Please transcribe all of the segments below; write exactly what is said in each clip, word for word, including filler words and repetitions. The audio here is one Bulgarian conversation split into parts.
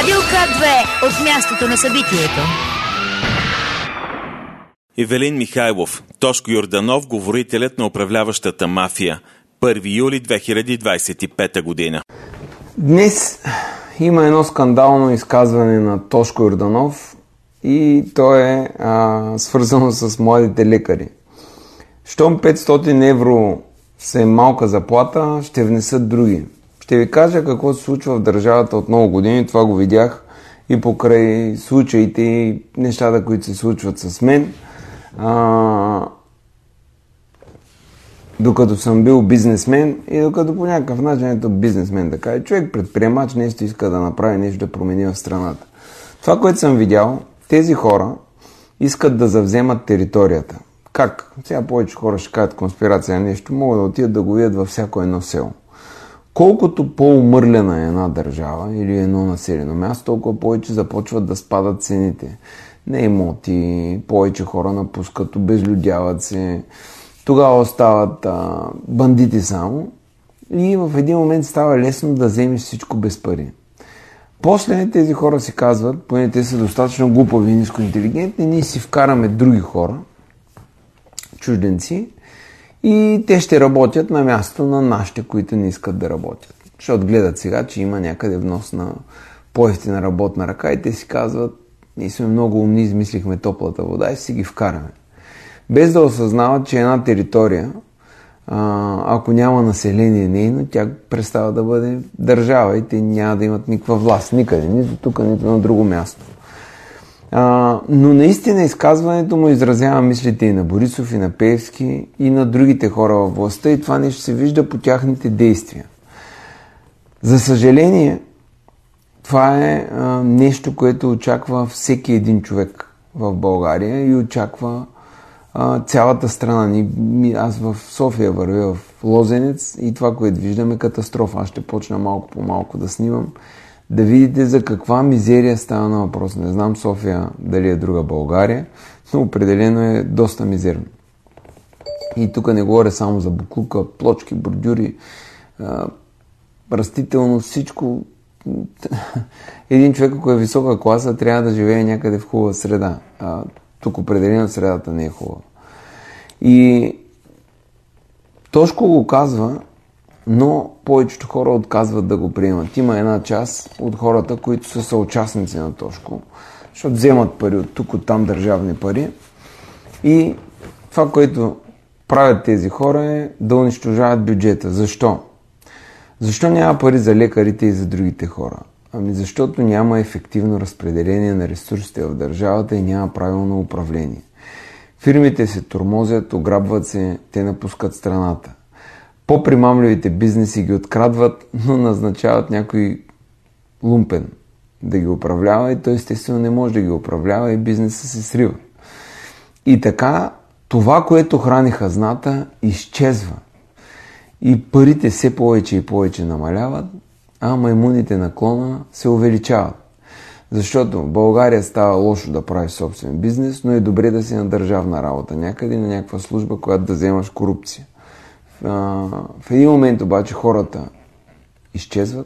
Радио К две от мястото на събитието. Ивелин Михайлов, Тошко Йорданов, говорителят на управляващата мафия. първи юли две хиляди двадесет и пета година. Днес има едно скандално изказване на Тошко Йорданов и то е а, свързано с младите лекари. Щом петстотин евро се е малка заплата, ще внесат други. Ще ви кажа какво се случва в държавата от много години. Това го видях и покрай случаите и нещата, които се случват с мен. А, докато съм бил бизнесмен и докато по някакъв начин ето бизнесмен да каже, човек предприемач нещо иска да направи нещо да промени в страната. Това, което съм видял, тези хора искат да завземат територията. Как? Сега повече хора ще кажат конспирация на нещо, могат да отидат да го видят във всяко едно село. Колкото по-умърлена е една държава или едно населено място, толкова повече започват да спадат цените. На имоти, повече хора напускат, обезлюдяват се, тогава остават а, бандити само и в един момент става лесно да вземеш всичко без пари. После тези хора си казват, поне те са достатъчно глупави и нискоинтелигентни, ние си вкараме други хора, чужденци, и те ще работят на място на нашите, които не искат да работят. Защото гледат сега, че има някъде внос на по-евтина работна ръка и те си казват, ние сме много умни, измислихме топлата вода и си ги вкараме. Без да осъзнават, че една територия, ако няма население нейно, тя престава да бъде държава и те няма да имат никаква власт. Никъде, нито тук, нито на друго място. А, но наистина изказването му изразява мислите и на Борисов, и на Пеевски, и на другите хора във властта и това нещо се вижда по тяхните действия. За съжаление, това е а, нещо, което очаква всеки един човек в България и очаква а, цялата страна. Ни, аз в София вървя в Лозенец и това, което виждам е катастрофа. Аз ще почна малко по малко да снимам, да видите за каква мизерия става на въпрос. Не знам София дали е друга България, но определено е доста мизерно. И тук не говоря само за буклука, плочки, бордюри, растително, всичко. Един човек, ако е висока класа, трябва да живее някъде в хубава среда. А, тук определено средата не е хубава. И Тошко го казва, но повечето хора отказват да го приемат. Има една част от хората, които са съучастници на Тошко, защото вземат пари от тук, от там държавни пари. И това, което правят тези хора е да унищожават бюджета. Защо? Защо няма пари за лекарите и за другите хора? Ами защото няма ефективно разпределение на ресурсите в държавата и няма правилно управление. Фирмите се тормозят, ограбват се, те напускат страната. По-примамливите бизнеси ги открадват, но назначават някой лумпен да ги управлява и той естествено не може да ги управлява и бизнесът се срива. И така това, което храни хазната, изчезва. И парите все повече и повече намаляват, а маймуните на клона се увеличават. Защото в България става лошо да правиш собствен бизнес, но е добре да си на държавна работа някъде, на някаква служба, която да вземаш корупция. В един момент обаче хората изчезват,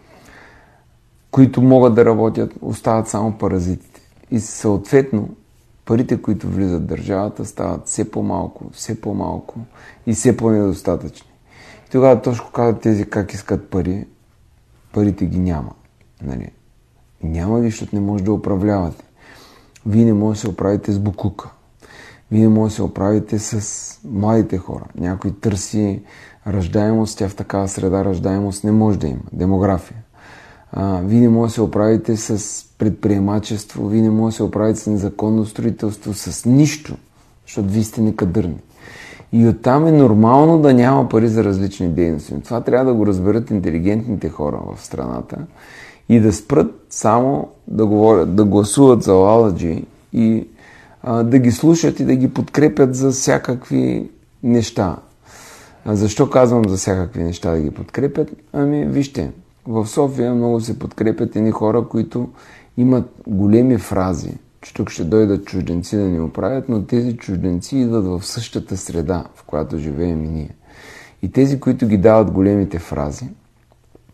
които могат да работят, остават само паразитите. И съответно парите, които влизат в държавата, стават все по-малко, все по-малко и все по-недостатъчни. И тогава Тошко казва тези как искат пари, парите ги няма. Нали? Няма ги, защото не може да управлявате. Вие не може да се оправите с буклука. Вие не може да се оправите с младите хора. Някой търси раждаемост, тя в такава среда раждаемост не може да има. Демография. А, вие не може да се оправите с предприемачество, вие не може да се оправите с незаконно строителство, с нищо, защото вие сте некадърни. И оттам е нормално да няма пари за различни дейности. Това трябва да го разберат интелигентните хора в страната и да спрат само да говорят, да гласуват за Лаладжи и а, да ги слушат и да ги подкрепят за всякакви неща. А защо казвам за всякакви неща да ги подкрепят? Ами, вижте, в София много се подкрепят едни хора, които имат големи фрази, че тук ще дойдат чужденци да ни оправят, но тези чужденци идват в същата среда, в която живеем и ние. И тези, които ги дават големите фрази,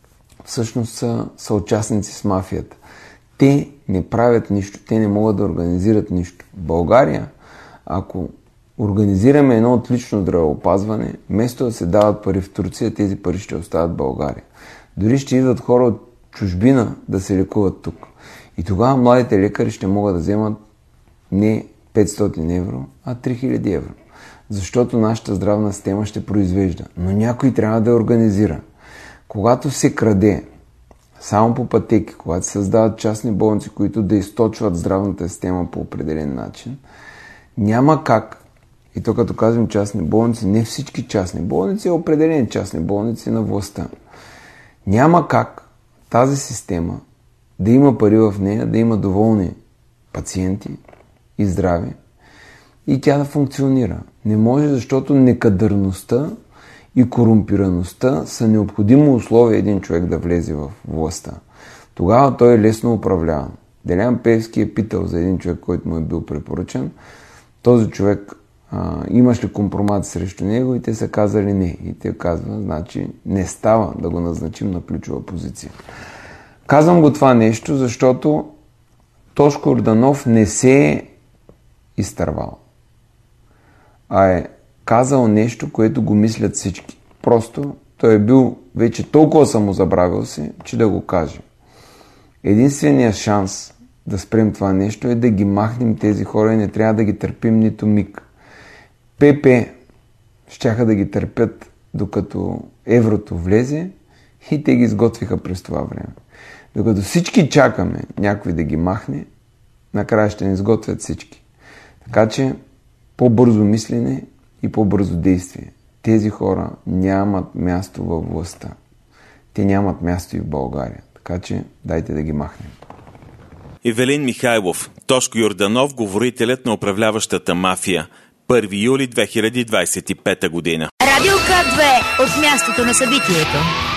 всъщност са съучастници с мафията. Те не правят нищо, те не могат да организират нищо. В България, ако организираме едно отлично здравеопазване, вместо да се дават пари в Турция, тези пари ще остават в България. Дори ще идват хора от чужбина да се лекуват тук. И тогава младите лекари ще могат да вземат не петстотин евро, а три хиляди евро. Защото нашата здравна система ще произвежда. Но някой трябва да я организира. Когато се краде само по пътеки, когато се създават частни болници, които да източват здравната система по определен начин, няма как, и то като казвам частни болници, не всички частни болници, а определени частни болници на властта. Няма как тази система да има пари в нея, да има доволни пациенти и здрави и тя да функционира. Не може, защото некадърността и корумпираността са необходимо условие един човек да влезе в властта. Тогава той е лесно управляван. Делян Пеевски е питал за един човек, който му е бил препоръчен. Този човек а, имаш ли компромат срещу него, и те са казали не. И те казват, значи не става да го назначим на ключова позиция. Казвам го това нещо, защото Тошко Йорданов не се е изтървал, а е казал нещо, което го мислят всички. Просто той е бил вече толкова самозабравил се, че да го каже. Единственият шанс да спрем това нещо е да ги махнем тези хора и не трябва да ги търпим нито миг. ПП щяха да ги търпят докато еврото влезе и те ги изготвиха през това време. Докато всички чакаме някой да ги махне, накрая ще ни изготвят всички. Така че по-бързо мислене и по-бързо действие. Тези хора нямат място във властта. Те нямат място и в България. Така че дайте да ги махнем. Ивелин Михайлов, Тошко Йорданов, говорителят на управляващата мафия. първи юли две хиляди двадесет и пета година. Радио К две от мястото на събитието.